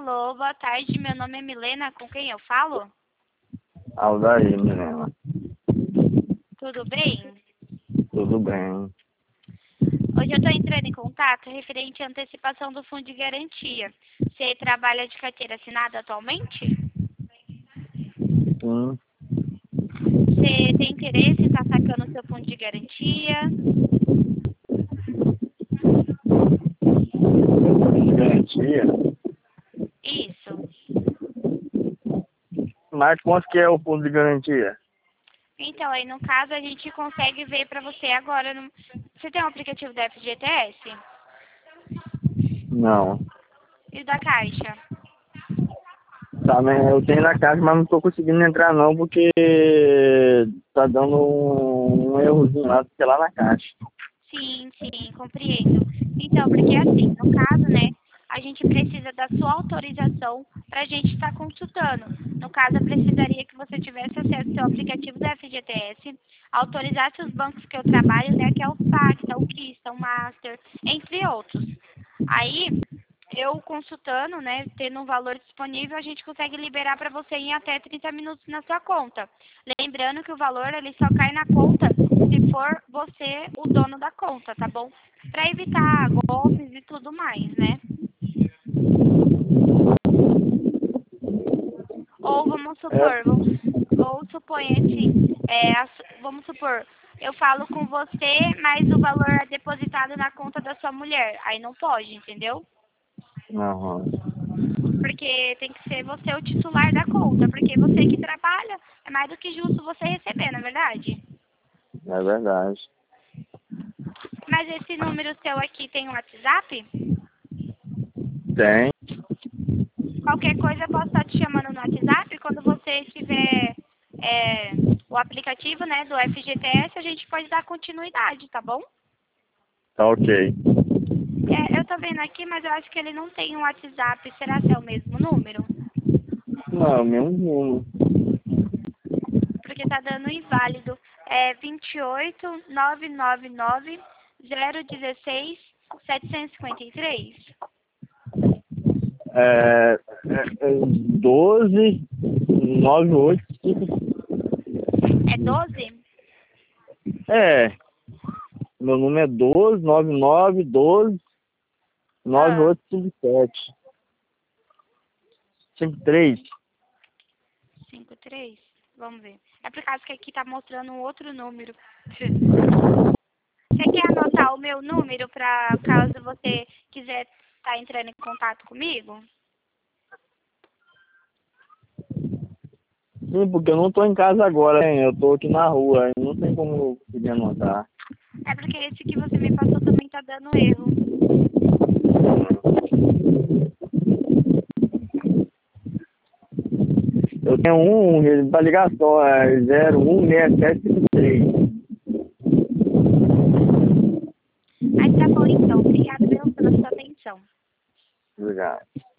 Alô, boa tarde. Meu nome é Milena. Com quem eu falo? Aldair, Milena. Tudo bem? Tudo bem. Hoje eu estou entrando em contato referente à antecipação do fundo de garantia. Você trabalha de carteira assinada atualmente? Sim. Você tem interesse em estar sacando o seu fundo de garantia? Garantia. Isso. Mas quanto que é o fundo de garantia? Então, aí no caso a gente consegue ver para você agora. Você tem um aplicativo da FGTS? Não. E o da Caixa? Também eu tenho na casa, mas não tô conseguindo entrar não, porque tá dando um errozinho lá, porque lá na caixa. Sim, sim, compreendo. Então, porque assim, no caso, né, a gente precisa da sua autorização para a gente estar consultando. No caso, eu precisaria que você tivesse acesso ao seu aplicativo da FGTS, autorizasse os bancos que eu trabalho, né, que é o Facta, o Kista, o Master, entre outros. Aí, eu consultando, né, tendo um valor disponível, a gente consegue liberar para você em até 30 minutos na sua conta. Lembrando que o valor ele só cai na conta se for você o dono da conta, tá bom? Para evitar golpes e tudo mais, né? Ou vamos supor, ou suponha assim, vamos supor, eu falo com você, mas o valor é depositado na conta da sua mulher. Aí não pode, entendeu? Aham. Porque tem que ser você o titular da conta, porque você que trabalha, é mais do que justo você receber, na verdade? É verdade. Mas esse número seu aqui tem um WhatsApp? Tem. Qualquer coisa eu posso estar te chamando no WhatsApp. Quando você tiver o aplicativo, né, do FGTS, a gente pode dar continuidade, tá bom? Tá ok. Eu tô vendo aqui, mas eu acho que ele não tem um WhatsApp. Será que é o mesmo número? Não, mesmo número. Porque tá dando inválido. É 28999 016 753. É 12 98. É 12? É. Meu número é 12 99 12 Ah, 9857. 53. 53. Vamos ver. É por causa que aqui tá mostrando um outro número. Você quer anotar o meu número para caso você quiser estar entrando em contato comigo? Sim, porque eu não tô em casa agora, hein? Eu tô aqui na rua, hein? Não tem como eu conseguir anotar. É porque esse que você me passou também tá dando erro. Eu tenho ele pra ligar só, é 016753. Mas tá bom então. Obrigada pela sua atenção. Obrigado.